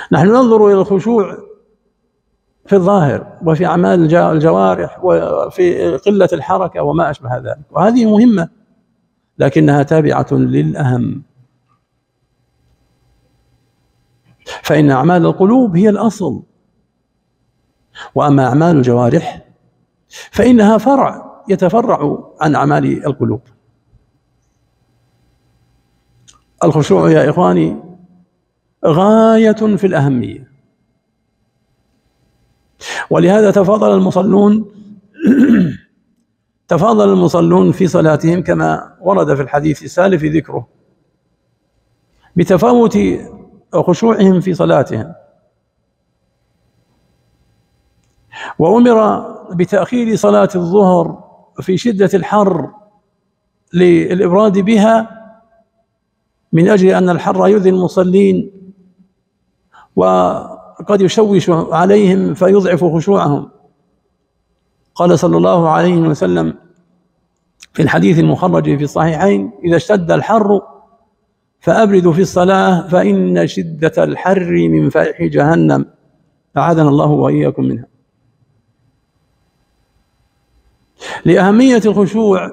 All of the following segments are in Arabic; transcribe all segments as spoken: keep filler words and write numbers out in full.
نحن ننظر إلى الخشوع في الظاهر وفي أعمال الجوارح وفي قلة الحركة وما أشبه ذلك، وهذه مهمة لكنها تابعة للأهم، فإن أعمال القلوب هي الأصل، وأما أعمال الجوارح فإنها فرع يتفرع عن أعمال القلوب. الخشوع يا إخواني غاية في الأهمية، ولهذا تفاضل المصلون تفاضل المصلون في صلاتهم كما ورد في الحديث السالف ذكره بتفاوت خشوعهم في صلاتهم، وأمر بتأخير صلاة الظهر في شدة الحر للإبراد بها من أجل أن الحر يؤذي المصلين وقد يشوش عليهم فيضعف خشوعهم. قال صلى الله عليه وسلم في الحديث المخرج في الصحيحين: إذا اشتد الحر فأبردوا في الصلاة فإن شدة الحر من فيح جهنم، أعاذنا الله وإياكم منها. لأهمية الخشوع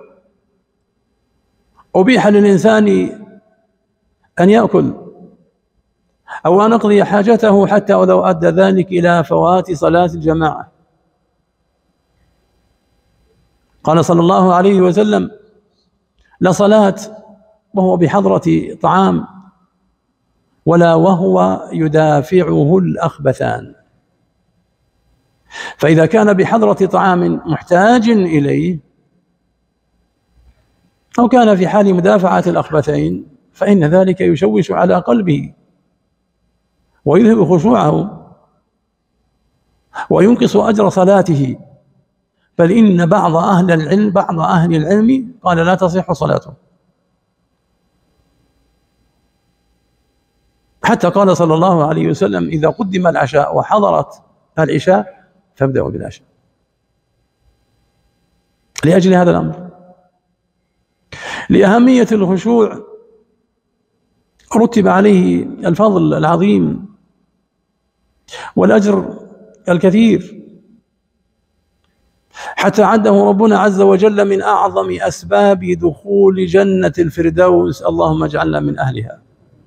أبيح للإنسان أن يأكل أو أن يقضي حاجته حتى ولو أدى ذلك إلى فوات صلاة الجماعة. قال صلى الله عليه وسلم: لا صلاة وهو بحضرة طعام ولا وهو يدافعه الأخبثان. فإذا كان بحضرة طعام محتاج إليه أو كان في حال مدافعة الأخبثين فإن ذلك يشوش على قلبه ويذهب خشوعه وينقص أجر صلاته، بل إن بعض أهل العلم بعض أهل العلم قال لا تصح صلاته، حتى قال صلى الله عليه وسلم: إذا قدم العشاء وحضرت العشاء فابدأوا بالعشاء. لأجل هذا الأمر، لأهمية الخشوع رتب عليه الفضل العظيم والأجر الكثير، حتى عده ربنا عز وجل من أعظم أسباب دخول جنة الفردوس، اللهم اجعلنا من أهلها،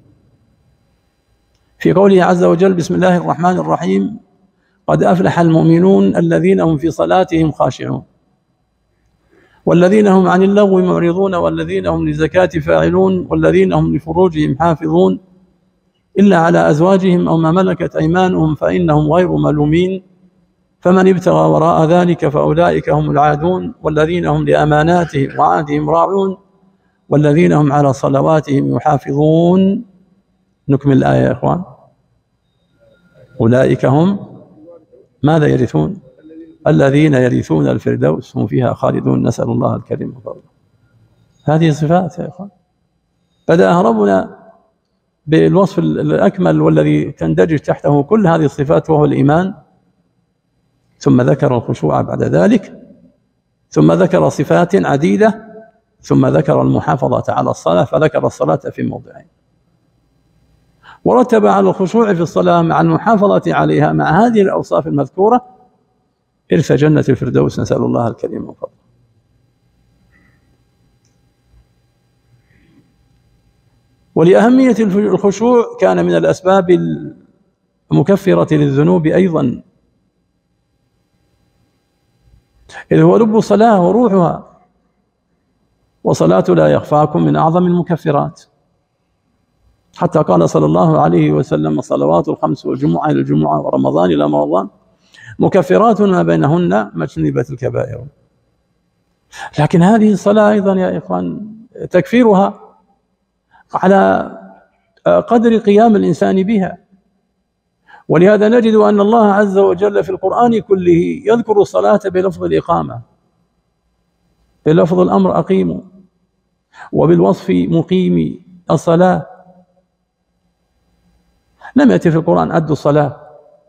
في قوله عز وجل: بسم الله الرحمن الرحيم: قد أفلح المؤمنون الذين هم في صلاتهم خاشعون والذين هم عن اللغو معرضون والذين هم للزكاة فاعلون والذين هم لفروجهم حافظون إلا على أزواجهم أو ما ملكت أيمانهم فإنهم غير ملومين فمن ابتغى وراء ذلك فأولئك هم العادون والذين هم لأماناتهم وعهدهم راعون والذين هم على صلواتهم يحافظون. نكمل الآية يا إخوان. أولئك هم ماذا يرثون؟ الذين يرثون الفردوس هم فيها خالدون، نسأل الله الكريم فضله. هذه صفات يا إخوان بدأها ربنا بالوصف الأكمل والذي تندرج تحته كل هذه الصفات وهو الإيمان، ثم ذكر الخشوع بعد ذلك، ثم ذكر صفات عديدة، ثم ذكر المحافظة على الصلاة فذكر الصلاة في موضعين، ورتب على الخشوع في الصلاة مع المحافظة عليها مع هذه الأوصاف المذكورة إرث جنة الفردوس، نسأل الله الكريم من فضله. ولأهمية الخشوع كان من الأسباب المكفرة للذنوب أيضا، إذ هو لب الصلاة وروحها، وصلاة لا يخفاكم من أعظم المكفرات، حتى قال صلى الله عليه وسلم: الصلوات الخمس والجمعة إلى الجمعة ورمضان إلى رمضان مكفرات ما بينهن ما اجتنبت الكبائر. لكن هذه الصلاة أيضا يا إخوان تكفيرها على قدر قيام الإنسان بها، ولهذا نجد أن الله عز وجل في القرآن كله يذكر الصلاة بلفظ الإقامة، بلفظ الأمر أقيموا، وبالوصف مقيمي الصلاة. لم يأتي في القرآن أدوا الصلاة،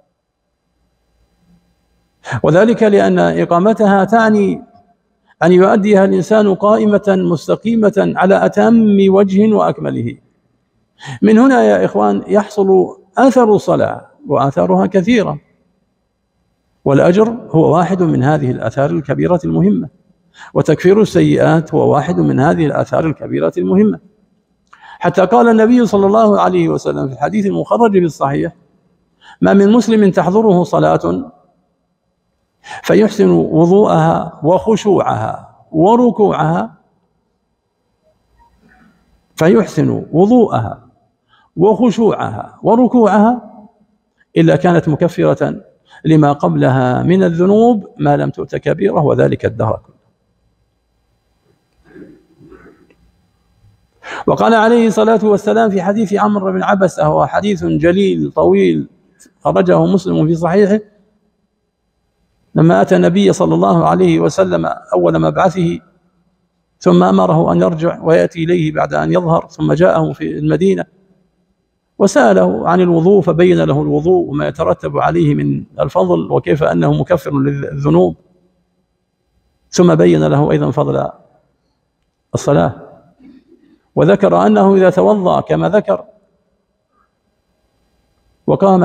وذلك لأن إقامتها تعني أن يؤديها الإنسان قائمة مستقيمة على أتم وجه وأكمله. من هنا يا إخوان يحصل أثر الصلاة وآثارها كثيرة، والأجر هو واحد من هذه الآثار الكبيرة المهمة، وتكفير السيئات هو واحد من هذه الآثار الكبيرة المهمة. حتى قال النبي صلى الله عليه وسلم في الحديث المخرج في الصحيح: ما من مسلم تحضره صلاة فيحسن وضوءها وخشوعها وركوعها فيحسن وضوءها وخشوعها وركوعها إلا كانت مكفرة لما قبلها من الذنوب ما لم تؤت كبيرة، وذلك الدهر كله. وقال عليه الصلاة والسلام في حديث عمرو بن عبسة، وهو حديث جليل طويل خرجه مسلم في صحيحه، لما أتى النبي صلى الله عليه وسلم أول مبعثه ثم أمره أن يرجع ويأتي إليه بعد أن يظهر، ثم جاءه في المدينة وسأله عن الوضوء فبين له الوضوء وما يترتب عليه من الفضل وكيف أنه مكفر للذنوب، ثم بين له أيضا فضل الصلاة، وذكر أنه إذا توضأ كما ذكر وقام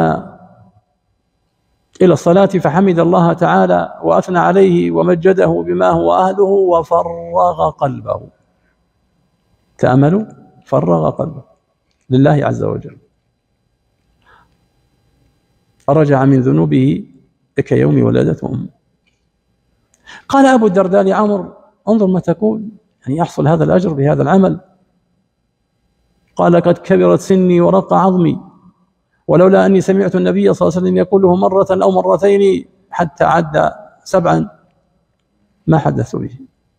إلى الصلاة فحمد الله تعالى وأثنى عليه ومجده بما هو أهله وفرغ قلبه، تأملوا، فرغ قلبه لله عز وجل، رجع من ذنوبه كيوم ولادته أمه. قال أبو الدرداء لعمر: انظر ما تقول، يعني يحصل هذا الأجر بهذا العمل. قال: قد كبرت سني ورق عظمي، ولولا أني سمعت النبي صلى الله عليه وسلم يقوله مرة أو مرتين حتى عد سبعا ما حدثت به،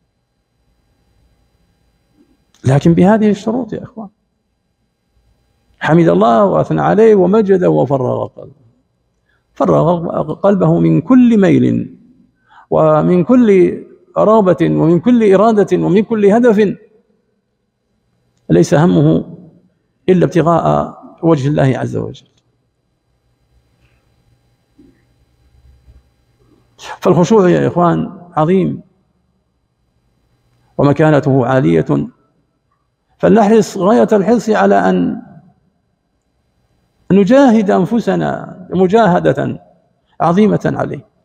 لكن بهذه الشروط يا إخوان: حمد الله وأثنى عليه ومجده وفرغ قلبه، فرغ قلبه من كل ميل ومن كل رغبة ومن كل إرادة ومن كل هدف ليس همه إلا ابتغاء وجه الله عز وجل. فالخشوع يا إخوان عظيم ومكانته عالية، فلنحرص غاية الحرص على أن نجاهد أنفسنا مجاهدة عظيمة عليه.